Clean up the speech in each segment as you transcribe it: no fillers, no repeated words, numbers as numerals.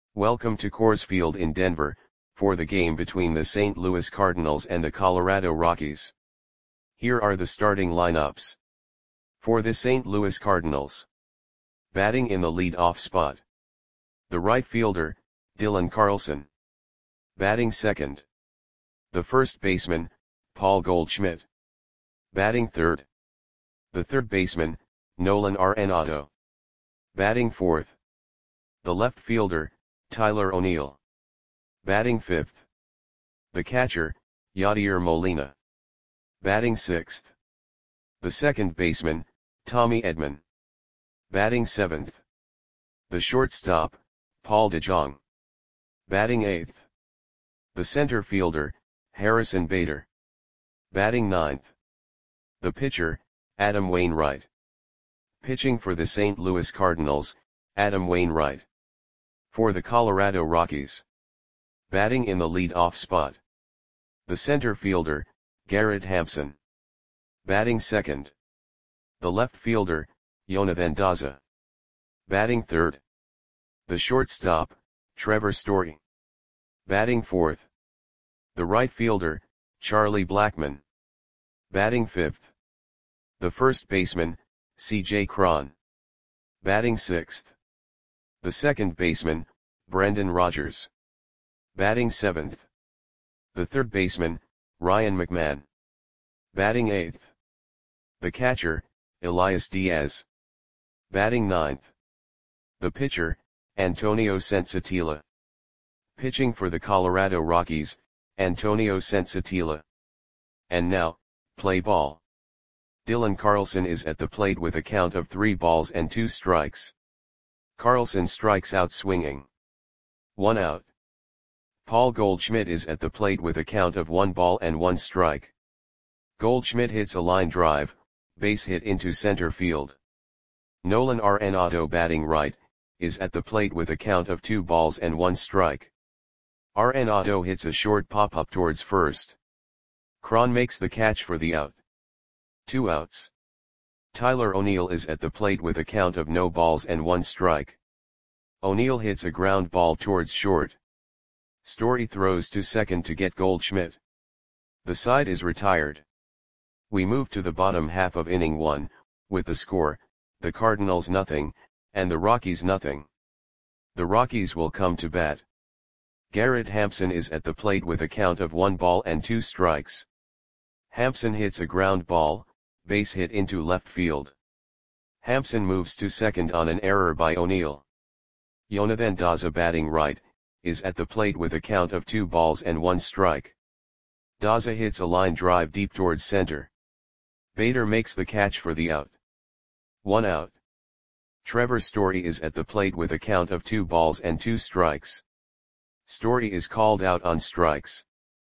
Welcome to Coors Field in Denver, for the game between the St. Louis Cardinals and the Colorado Rockies. Here are the starting lineups. For the St. Louis Cardinals. Batting in the lead-off spot. The right fielder, Dylan Carlson. Batting second. The first baseman, Paul Goldschmidt. Batting third. The third baseman, Nolan Arenado. Batting fourth. The left fielder, Tyler O'Neill. Batting fifth. The catcher, Yadier Molina. Batting sixth. The second baseman, Tommy Edman. Batting seventh. The shortstop, Paul DeJong. Batting eighth. The center fielder, Harrison Bader. Batting ninth. The pitcher, Adam Wainwright. Pitching for the St. Louis Cardinals, Adam Wainwright. For the Colorado Rockies. Batting in the lead-off spot. The center fielder, Garrett Hampson. Batting second. The left fielder, Jonathan Daza. Batting third. The shortstop, Trevor Story. Batting fourth. The right fielder, Charlie Blackmon. Batting fifth. The first baseman, C.J. Cron. Batting sixth. The second baseman, Brendan Rodgers. Batting seventh. The third baseman, Ryan McMahon. Batting eighth. The catcher, Elias Diaz. Batting ninth. The pitcher, Antonio Sensatilla. Pitching for the Colorado Rockies, Antonio Sensatilla. And now, play ball. Dylan Carlson is at the plate with a count of 3 balls and 2 strikes. Carlson strikes out swinging. 1 out. Paul Goldschmidt is at the plate with a count of 1 ball and 1 strike. Goldschmidt hits a line drive, base hit into center field. Nolan Arenado, batting right, is at the plate with a count of 2 balls and 1 strike. Arenado hits a short pop-up towards first. Cron makes the catch for the out. 2 outs. Tyler O'Neill is at the plate with a count of no balls and 1 strike. O'Neill hits a ground ball towards short. Story throws to second to get Goldschmidt. The side is retired. We move to the bottom half of inning 1, with the score, the Cardinals nothing, and the Rockies nothing. The Rockies will come to bat. Garrett Hampson is at the plate with a count of 1 ball and 2 strikes. Hampson hits a ground ball, base hit into left field. Hampson moves to second on an error by O'Neill. Jonathan Daza, batting right, is at the plate with a count of 2 balls and 1 strike. Daza hits a line drive deep towards center. Bader makes the catch for the out. 1 out. Trevor Story is at the plate with a count of 2 balls and 2 strikes. Story is called out on strikes.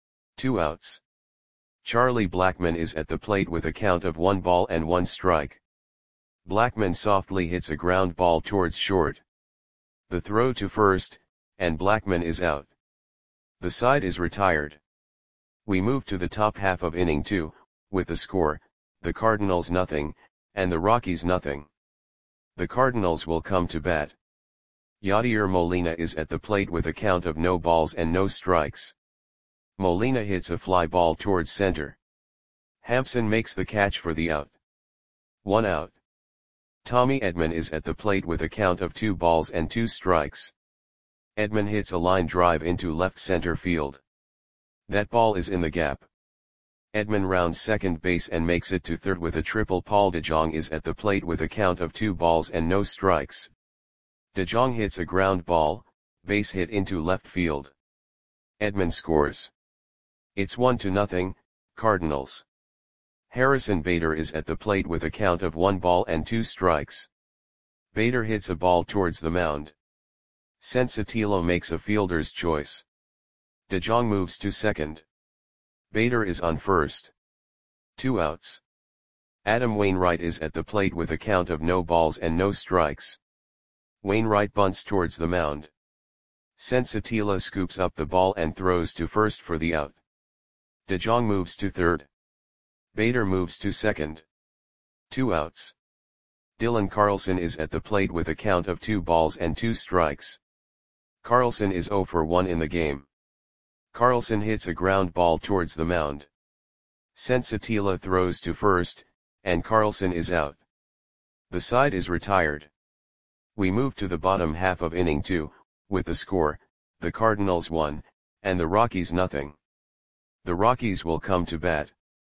2 outs. Charlie Blackmon is at the plate with a count of 1 ball and 1 strike. Blackmon softly hits a ground ball towards short. The throw to first, and Blackmon is out. The side is retired. We move to the top half of inning 2, with the score, the Cardinals nothing, and the Rockies nothing. The Cardinals will come to bat. Yadier Molina is at the plate with a count of no balls and no strikes. Molina hits a fly ball towards center. Hampson makes the catch for the out. 1 out. Tommy Edman is at the plate with a count of 2 balls and 2 strikes. Edman hits a line drive into left center field. That ball is in the gap. Edman rounds second base and makes it to third with a triple. Paul DeJong is at the plate with a count of 2 balls and no strikes. DeJong hits a ground ball, base hit into left field. Edman scores. It's 1-0, Cardinals. Harrison Bader is at the plate with a count of 1 ball and 2 strikes. Bader hits a ball towards the mound. Sensatilla makes a fielder's choice. DeJong moves to second. Bader is on first. 2 outs. Adam Wainwright is at the plate with a count of no balls and no strikes. Wainwright bunts towards the mound. Sensatilla scoops up the ball and throws to first for the out. DeJong moves to third. Bader moves to second. 2 outs. Dylan Carlson is at the plate with a count of 2 balls and 2 strikes. Carlson is 0 for 1 in the game. Carlson hits a ground ball towards the mound. Sensatila throws to first, and Carlson is out. The side is retired. We move to the bottom half of inning 2, with the score, the Cardinals 1, and the Rockies nothing. The Rockies will come to bat.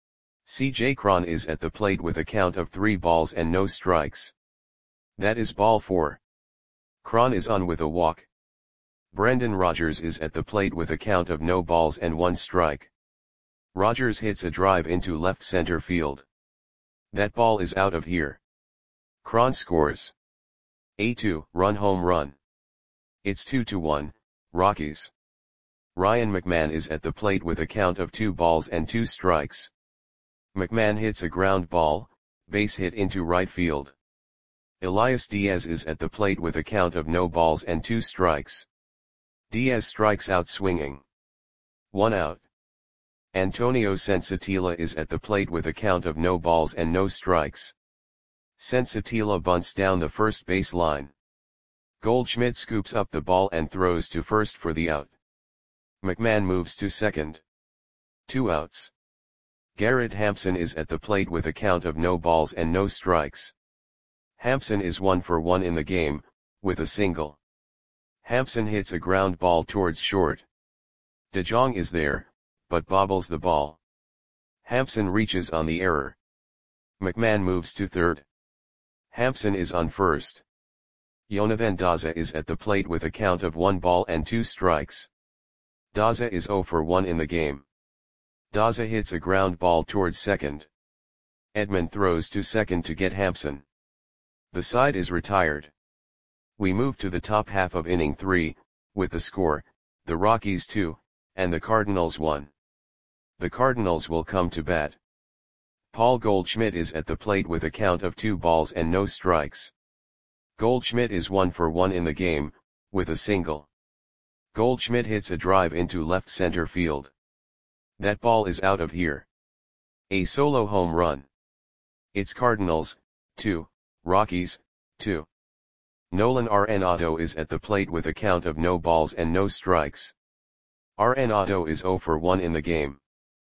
C.J. Cron is at the plate with a count of 3 balls and no strikes. That is ball 4. Cron is on with a walk. Brendan Rodgers is at the plate with a count of no balls and 1 strike. Rodgers hits a drive into left center field. That ball is out of here. Cron scores a 2-run home run. It's 2-1, Rockies. Ryan McMahon is at the plate with a count of 2 balls and 2 strikes. McMahon hits a ground ball, base hit into right field. Elias Diaz is at the plate with a count of no balls and 2 strikes. Diaz strikes out swinging. 1 out. Antonio Sensatila is at the plate with a count of no balls and no strikes. Sensatila bunts down the first base line. Goldschmidt scoops up the ball and throws to first for the out. McMahon moves to second. 2 outs. Garrett Hampson is at the plate with a count of no balls and no strikes. Hampson is 1 for 1 in the game, with a single. Hampson hits a ground ball towards short. DeJong is there, but bobbles the ball. Hampson reaches on the error. McMahon moves to third. Hampson is on first. Jonathan Daza is at the plate with a count of 1 ball and 2 strikes. Daza is 0 for 1 in the game. Daza hits a ground ball towards second. Edman throws to second to get Hampson. The side is retired. We move to the top half of inning 3, with the score, the Rockies 2, and the Cardinals 1. The Cardinals will come to bat. Paul Goldschmidt is at the plate with a count of 2 balls and no strikes. Goldschmidt is 1 for 1 in the game, with a single. Goldschmidt hits a drive into left center field. That ball is out of here. A solo home run. It's Cardinals, 2, Rockies, 2. Nolan Arenado is at the plate with a count of no balls and no strikes. Arenado is 0 for 1 in the game.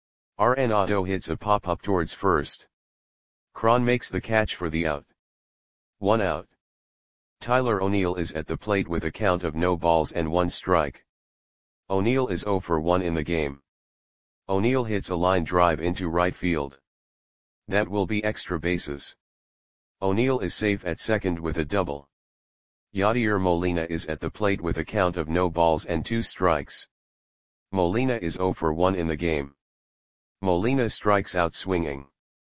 Arenado hits a pop-up towards first. Cron makes the catch for the out. 1 out. Tyler O'Neill is at the plate with a count of no balls and 1 strike. O'Neill is 0 for 1 in the game. O'Neill hits a line drive into right field. That will be extra bases. O'Neill is safe at second with a double. Yadier Molina is at the plate with a count of no balls and 2 strikes. Molina is 0 for 1 in the game. Molina strikes out swinging.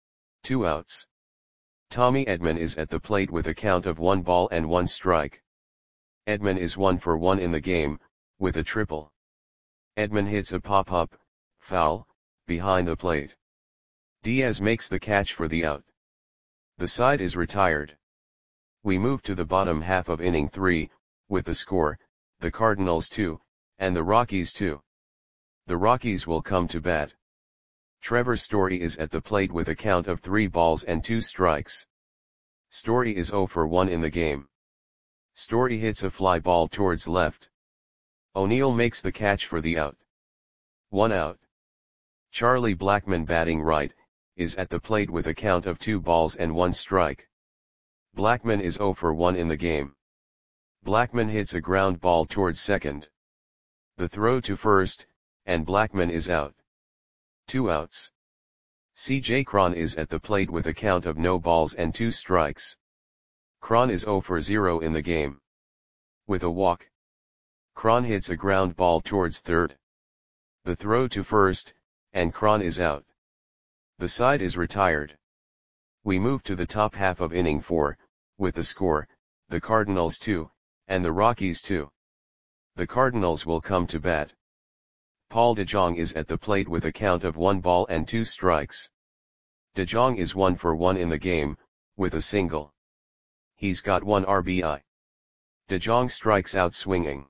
2 outs. Tommy Edman is at the plate with a count of 1 ball and 1 strike. Edman is 1 for 1 in the game, with a triple. Edman hits a pop-up, foul, behind the plate. Diaz makes the catch for the out. The side is retired. We move to the bottom half of inning 3, with the score, the Cardinals 2, and the Rockies 2. The Rockies will come to bat. Trevor Story is at the plate with a count of 3 balls and 2 strikes. Story is 0 for 1 in the game. Story hits a fly ball towards left. O'Neill makes the catch for the out. 1 out. Charlie Blackmon, batting right, is at the plate with a count of 2 balls and 1 strike. Blackmon is 0 for 1 in the game. Blackmon hits a ground ball towards second. The throw to first, and Blackmon is out. 2 outs. C.J. Cron is at the plate with a count of no balls and 2 strikes. Cron is 0 for 0 in the game. With a walk. Cron hits a ground ball towards third. The throw to first, and Cron is out. The side is retired. We move to the top half of inning 4, with the score, the Cardinals 2, and the Rockies 2. The Cardinals will come to bat. Paul DeJong is at the plate with a count of 1 ball and 2 strikes. DeJong is 1 for 1 in the game, with a single. He's got 1 RBI. DeJong strikes out swinging.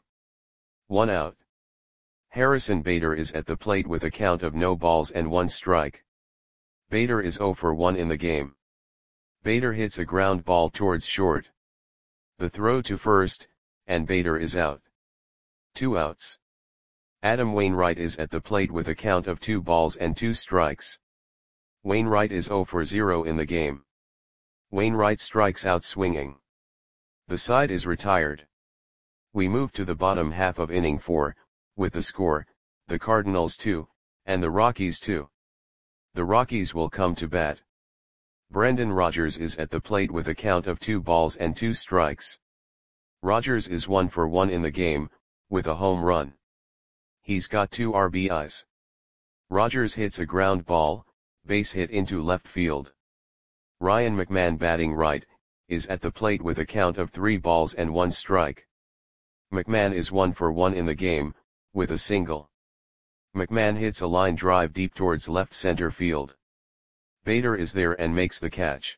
1 out. Harrison Bader is at the plate with a count of no balls and 1 strike. Bader is 0 for 1 in the game. Bader hits a ground ball towards short. The throw to first, and Bader is out. 2 outs. Adam Wainwright is at the plate with a count of 2 balls and 2 strikes. Wainwright is 0 for 0 in the game. Wainwright strikes out swinging. The side is retired. We move to the bottom half of inning 4, with the score, the Cardinals 2, and the Rockies 2. The Rockies will come to bat. Brendan Rodgers is at the plate with a count of 2 balls and 2 strikes. Rodgers is 1 for 1 in the game, with a home run. He's got 2 RBIs. Rodgers hits a ground ball, base hit into left field. Ryan McMahon, batting right, is at the plate with a count of 3 balls and 1 strike. McMahon is 1 for 1 in the game, with a single. McMahon hits a line drive deep towards left center field. Bader is there and makes the catch.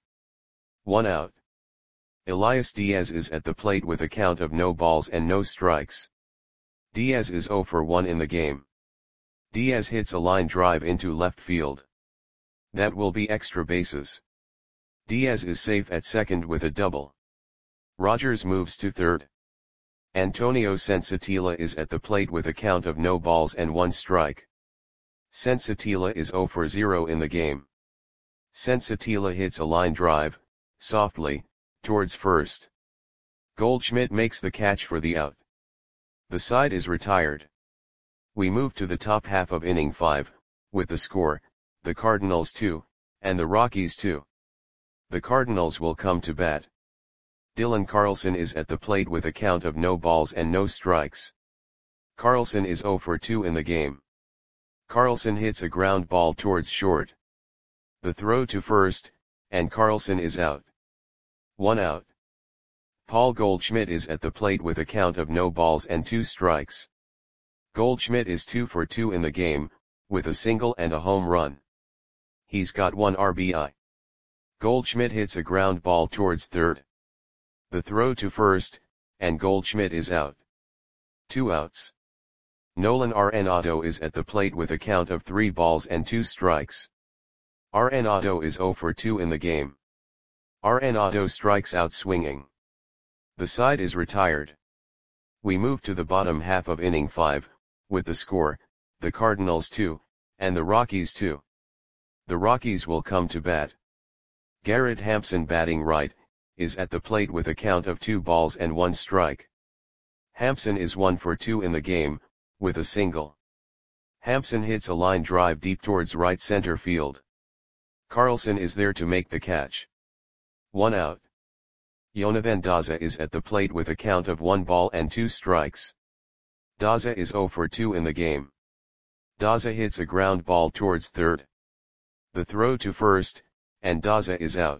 1 out. Elias Diaz is at the plate with a count of no balls and no strikes. Diaz is 0 for 1 in the game. Diaz hits a line drive into left field. That will be extra bases. Diaz is safe at second with a double. Rodgers moves to third. Antonio Sensatilla is at the plate with a count of no balls and 1 strike. Sensatilla is 0 for 0 in the game. Sensatilla hits a line drive, softly, towards first. Goldschmidt makes the catch for the out. The side is retired. We move to the top half of inning 5, with the score, the Cardinals 2, and the Rockies 2. The Cardinals will come to bat. Dylan Carlson is at the plate with a count of no balls and no strikes. Carlson is 0 for 2 in the game. Carlson hits a ground ball towards short. The throw to first, and Carlson is out. 1 out. Paul Goldschmidt is at the plate with a count of no balls and 2 strikes. Goldschmidt is 2 for 2 in the game, with a single and a home run. He's got 1 RBI. Goldschmidt hits a ground ball towards third. The throw to first, and Goldschmidt is out. 2 outs. Nolan Arenado is at the plate with a count of 3 balls and 2 strikes. Arenado is 0 for 2 in the game. Arenado strikes out swinging. The side is retired. We move to the bottom half of inning 5, with the score, the Cardinals 2, and the Rockies 2. The Rockies will come to bat. Garrett Hampson, batting right, is at the plate with a count of 2 balls and 1 strike. Hampson is 1 for 2 in the game, with a single. Hampson hits a line drive deep towards right center field. Carlson is there to make the catch. 1 out. Jonathan Daza is at the plate with a count of 1 ball and 2 strikes. Daza is 0 for 2 in the game. Daza hits a ground ball towards third. The throw to first, and Daza is out.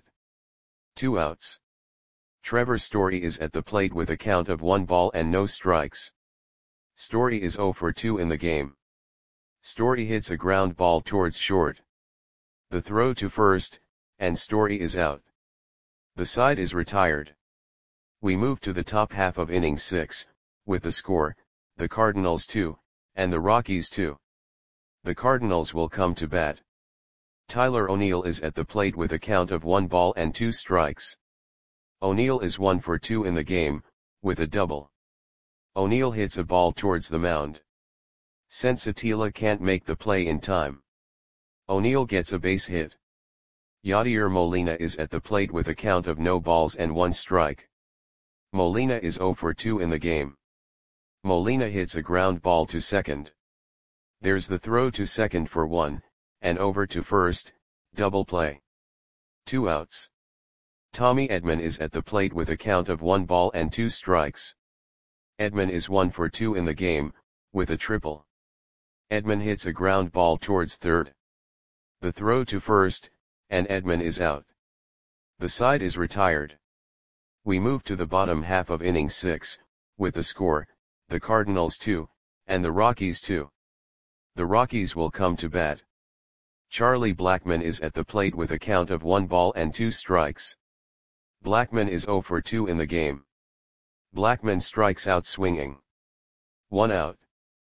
2 outs. Trevor Story is at the plate with a count of 1 ball and no strikes. Story is 0 for 2 in the game. Story hits a ground ball towards short. The throw to first, and Story is out. The side is retired. We move to the top half of inning 6, with the score, the Cardinals 2, and the Rockies 2. The Cardinals will come to bat. Tyler O'Neill is at the plate with a count of 1 ball and 2 strikes. O'Neill is 1 for 2 in the game, with a double. O'Neill hits a ball towards the mound. Sensatilla can't make the play in time. O'Neill gets a base hit. Yadier Molina is at the plate with a count of no balls and 1 strike. Molina is 0 for 2 in the game. Molina hits a ground ball to second. There's the throw to second for 1, and over to first, double play. 2 outs. Tommy Edman is at the plate with a count of 1 ball and 2 strikes. Edman is 1 for 2 in the game, with a triple. Edman hits a ground ball towards third. The throw to first, and Edman is out. The side is retired. We move to the bottom half of inning 6, with the score, the Cardinals 2, and the Rockies 2. The Rockies will come to bat. Charlie Blackmon is at the plate with a count of 1 ball and 2 strikes. Blackmon is 0 for 2 in the game. Blackmon strikes out swinging. 1 out.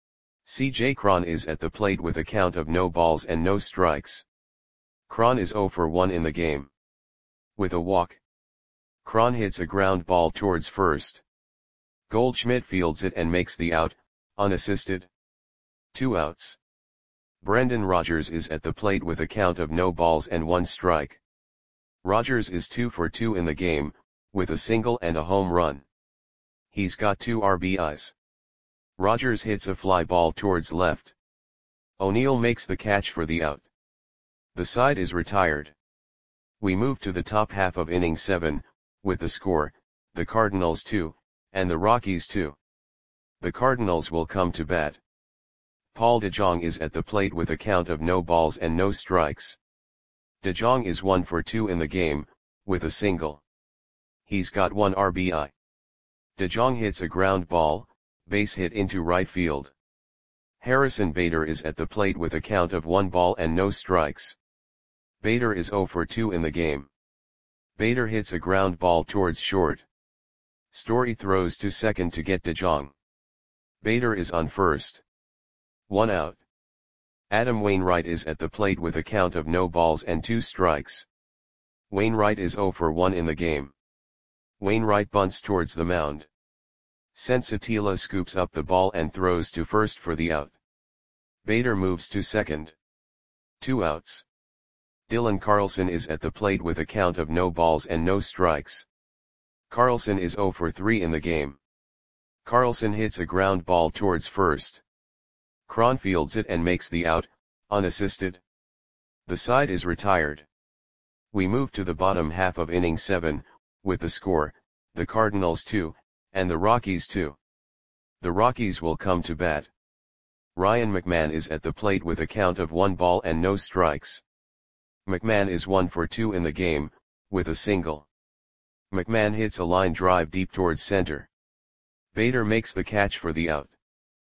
C.J. Cron is at the plate with a count of no balls and no strikes. Cron is 0 for 1 in the game. With a walk. Cron hits a ground ball towards first. Goldschmidt fields it and makes the out, unassisted. 2 outs. Brendan Rodgers is at the plate with a count of no balls and 1 strike. Rodgers is 2 for 2 in the game, with a single and a home run. He's got 2 RBIs. Rodgers hits a fly ball towards left. O'Neill makes the catch for the out. The side is retired. We move to the top half of inning 7, with the score, the Cardinals 2, and the Rockies 2. The Cardinals will come to bat. Paul DeJong is at the plate with a count of no balls and no strikes. DeJong is 1 for 2 in the game, with a single. He's got 1 RBI. DeJong hits a ground ball, base hit into right field. Harrison Bader is at the plate with a count of 1 ball and no strikes. Bader is 0 for 2 in the game. Bader hits a ground ball towards short. Story throws to second to get DeJong. Bader is on first. 1 out. Adam Wainwright is at the plate with a count of no balls and 2 strikes. Wainwright is 0 for 1 in the game. Wainwright bunts towards the mound. Sensatila scoops up the ball and throws to first for the out. Bader moves to second. 2 outs. Dylan Carlson is at the plate with a count of no balls and no strikes. Carlson is 0 for 3 in the game. Carlson hits a ground ball towards first. Cron fields it and makes the out, unassisted. The side is retired. We move to the bottom half of inning 7, with the score, the Cardinals 2, and the Rockies 2. The Rockies will come to bat. Ryan McMahon is at the plate with a count of 1 ball and no strikes. McMahon is 1 for 2 in the game, with a single. McMahon hits a line drive deep towards center. Bader makes the catch for the out.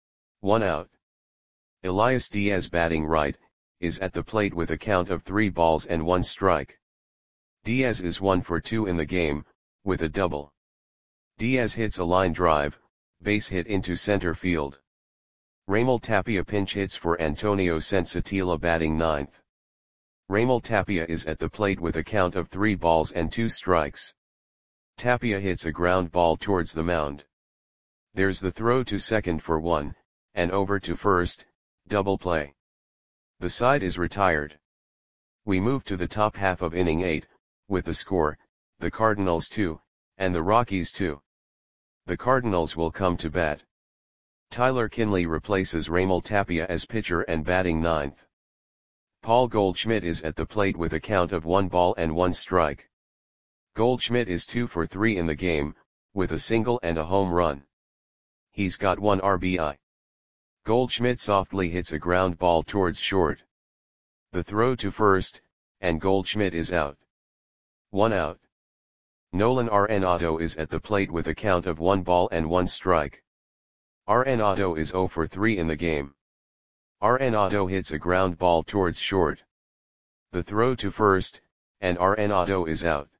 1 out. Elias Diaz, batting right, is at the plate with a count of 3 balls and 1 strike. Diaz is 1 for 2 in the game, with a double. Diaz hits a line drive, base hit into center field. Raimel Tapia pinch hits for Antonio Sensatila, batting ninth. Raimel Tapia is at the plate with a count of 3 balls and 2 strikes. Tapia hits a ground ball towards the mound. There's the throw to second for 1, and over to first, double play. The side is retired. We move to the top half of inning 8, with the score, the Cardinals 2, and the Rockies 2. The Cardinals will come to bat. Tyler Kinley replaces Raimel Tapia as pitcher and batting ninth. Paul Goldschmidt is at the plate with a count of 1 ball and 1 strike. Goldschmidt is 2 for 3 in the game, with a single and a home run. He's got 1 RBI. Goldschmidt softly hits a ground ball towards short. The throw to first, and Goldschmidt is out. 1 out. Nolan Arenado is at the plate with a count of 1 ball and 1 strike. Arenado is 0 for 3 in the game. Arenado hits a ground ball towards short. The throw to first, and Arenado is out.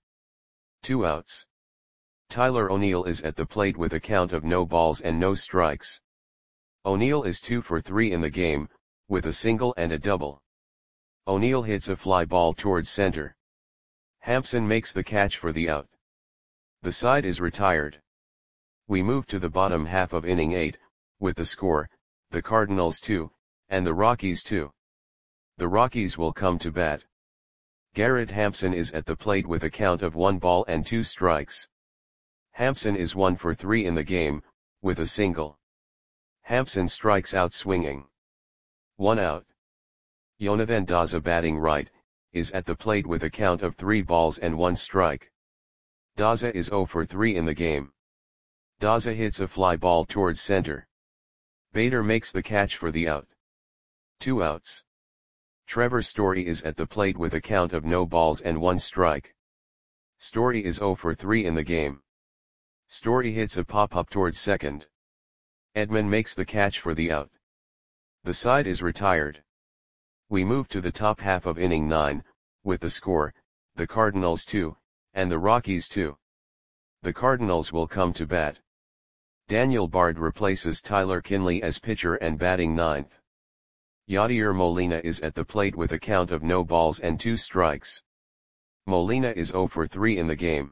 2 outs. Tyler O'Neill is at the plate with a count of no balls and no strikes. O'Neill is 2 for 3 in the game, with a single and a double. O'Neill hits a fly ball towards center. Hampson makes the catch for the out. The side is retired. We move to the bottom half of inning 8, with the score, the Cardinals 2, and the Rockies 2. The Rockies will come to bat. Garrett Hampson is at the plate with a count of 1 ball and 2 strikes. Hampson is 1 for 3 in the game, with a single. Hampson strikes out swinging. 1 out. Jonathan Daza, batting right, is at the plate with a count of 3 balls and 1 strike. Daza is 0 for 3 in the game. Daza hits a fly ball towards center. Bader makes the catch for the out. 2 outs. Trevor Story is at the plate with a count of no balls and 1 strike. Story is 0 for 3 in the game. Story hits a pop-up towards second. Edman makes the catch for the out. The side is retired. We move to the top half of inning 9, with the score, the Cardinals 2, and the Rockies 2. The Cardinals will come to bat. Daniel Bard replaces Tyler Kinley as pitcher and batting ninth. Yadier Molina is at the plate with a count of no balls and 2 strikes. Molina is 0 for 3 in the game.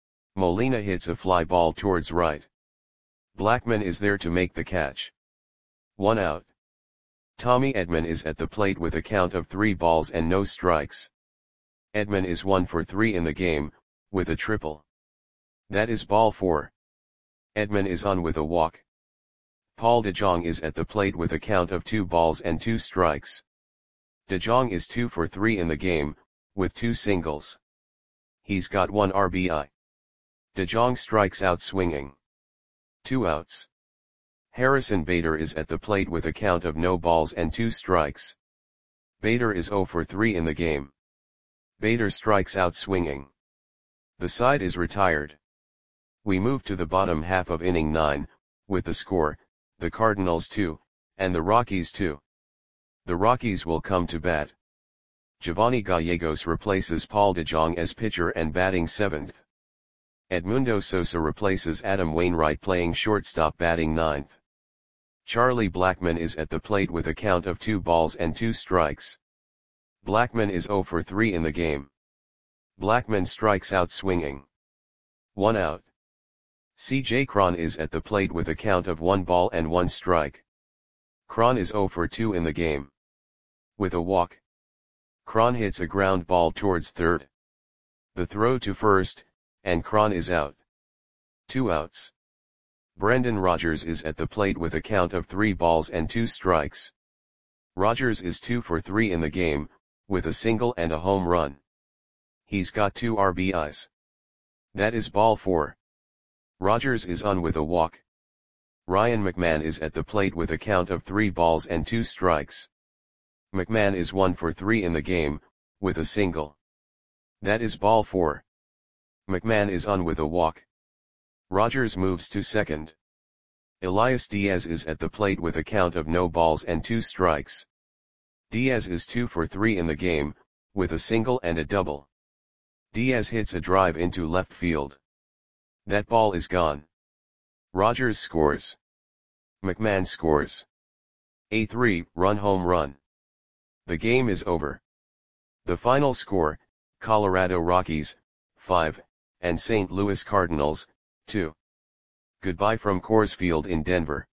Molina hits a fly ball towards right. Blackman is there to make the catch. 1 out. Tommy Edman is at the plate with a count of 3 balls and no strikes. Edman is 1 for 3 in the game, with a triple. That is ball 4. Edman is on with a walk. Paul de Jong is at the plate with a count of 2 balls and 2 strikes. De Jong is 2 for 3 in the game, with 2 singles. He's got 1 RBI. De Jong strikes out swinging. 2 outs. Harrison Bader is at the plate with a count of no balls and 2 strikes. Bader is 0 for 3 in the game. Bader strikes out swinging. The side is retired. We move to the bottom half of inning 9, with the score, the Cardinals 2, and the Rockies 2. The Rockies will come to bat. Giovanni Gallegos replaces Paul de Jong as pitcher and batting 7th. Edmundo Sosa replaces Adam Wainwright playing shortstop batting 9th. Charlie Blackmon is at the plate with a count of 2 balls and 2 strikes. Blackmon is 0 for 3 in the game. Blackmon strikes out swinging. 1 out. C.J. Cron is at the plate with a count of 1 ball and 1 strike. Cron is 0 for 2 in the game. With a walk. Cron hits a ground ball towards third. The throw to first, and Cron is out. 2 outs. Brendan Rodgers is at the plate with a count of 3 balls and 2 strikes. Rodgers is 2 for 3 in the game, with a single and a home run. He's got 2 RBIs. That is ball 4. Rodgers is on with a walk. Ryan McMahon is at the plate with a count of 3 balls and 2 strikes. McMahon is 1 for 3 in the game, with a single. That is ball 4. McMahon is on with a walk. Rodgers moves to second. Elias Diaz is at the plate with a count of no balls and 2 strikes. Diaz is 2 for 3 in the game, with a single and a double. Diaz hits a drive into left field. That ball is gone. Rodgers scores. McMahon scores. A 3-run home run. The game is over. The final score, Colorado Rockies, 5, and St. Louis Cardinals, 2. Goodbye from Coors Field in Denver.